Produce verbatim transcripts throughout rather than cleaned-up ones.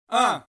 А.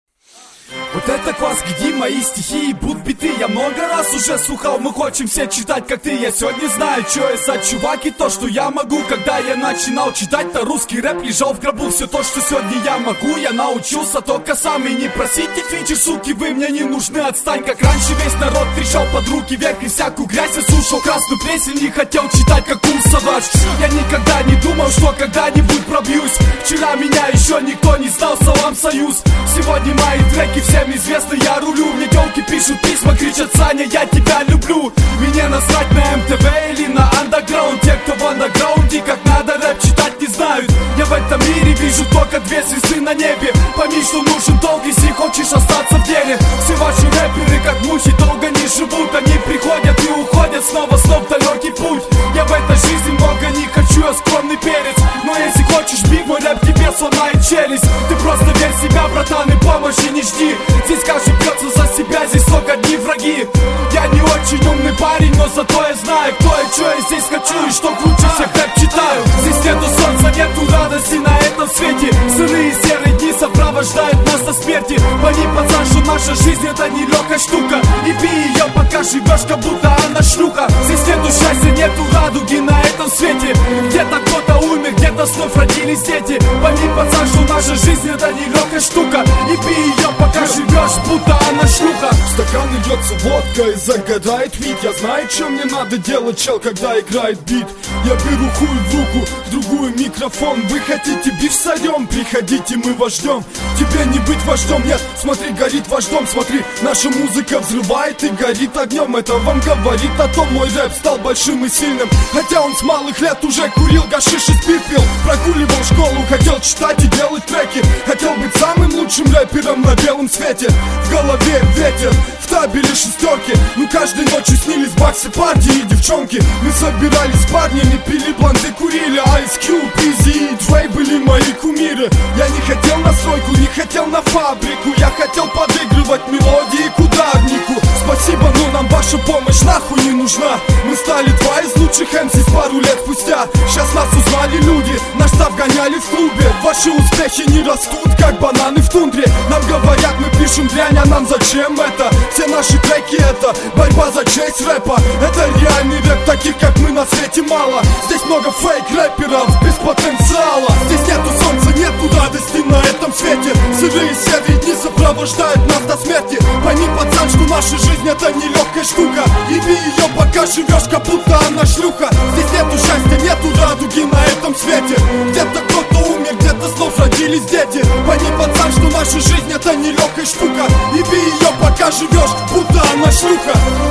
Вот это класс, где мои стихи и будут биты. Я много раз уже слухал, мы хотим все читать как ты. Я сегодня знаю, что я за чувак и то, что я могу. Когда я начинал читать-то русский рэп, лежал в гробу. Все то, что сегодня я могу, я научился только сам. И не просите фичи, суки, вы мне не нужны. Отстань, как раньше весь народ трещал под руки вверх. И всякую грязь я слушал, красную плесень, не хотел читать, как ум соваш. Я никогда не думал, что когда-нибудь пробьюсь. Вчера меня еще никто не знал, салам союз. Сегодня мои треки всем известно, я рулю. Мне тёлки пишут письма, кричат: Саня, я тебя люблю. Мне насрать на эм тэ вэ или на андеграунд. Те, кто в андеграунде, как надо рэп читать, не знают. Я в этом мире вижу только две звезды на небе. Пойми, что нужен долг, если хочешь остаться в деле. Все ваши рэперы, как мухи, долго не живут. Они приходят и уходят снова, снова в далекий путь. Я в этой жизни много не хочу, я скромный перец. Но если хочешь бить мой рэп, тебе сломает челюсть. Ты просто верь в себя, братан, и помощи не жди. Здесь каждый бьется за себя, здесь только одни враги. Я не очень умный парень, но зато я знаю, кто и что я здесь хочу, и что круче всех рэп читаю. Здесь нету солнца, нету радости на этом свете. Сырые серые дни сопровождают нас до смерти. Пойми, пацан, что наша жизнь это не легкая штука. И пей ее, пока живешь, как будто она шлюха. Здесь нету счастья, нету радуги на этом свете. Где-то кто-то умер, где-то снова родились дети. Пойми, пацан, что наша жизнь это не легкая штука. И пей ее, пока живешь, будто она шлюха. В стакан льется водка и загорает вид. Я знаю, что мне надо делать, чел, когда играет бит. Я беру хуй в руку, в другую микрофон. Вы хотите биф сорем? Приходите, мы вас ждем. Тебе не быть вождем, нет, смотри, горит ваш дом. Смотри, наша музыка взрывает и горит огнем. Это вам говорит о том, мой рэп стал большим и сильным. Хотя он с малых лет уже курил гашиш и спирт пил. Прогуливал школу, хотел читать и делать треки. Хотел быть самым лучшим рэпером на белом свете. В голове ветер, в табеле шестерки. Ну каждой ночью снились баксы, партии и девчонки. Мы собирались с парнями, пили бланты, курили. Ice Cube, Easy и Dre были мои кумиры. Я не хотел на стройку, не хотел на фабрику. Я хотел подыгрывать мелодии к ударнику. Спасибо, но нам ваша помощь нахуй не нужна. Мы стали два из лучших эм си пару лет спустя. Сейчас нас узнали люди, наш став гоняли в клубе. Ваши успехи не растут, как бананы в тундре. Нам говорят, мы пишем дрянь, а нам зачем это? Все наши треки это борьба за честь рэпа. Это реальный рэп, таких как мы на свете мало. Здесь много фейк-рэперов без потенциала. Здесь нету солнца, нету радости на этом свете. Сырые серые дни сопровождают нас до смерти. Пойми, пацан, что наша жизнь это не легкая штука. Еби ее, пока живешь, как будто она шлюха. Здесь нету счастья, нету радуги на этом свете. Где-то кто-то умер, где-то снова родились дети. Пойми, пацан, что наша жизнь это не легкая штука. Еби ее, пока живешь, будто она шлюха.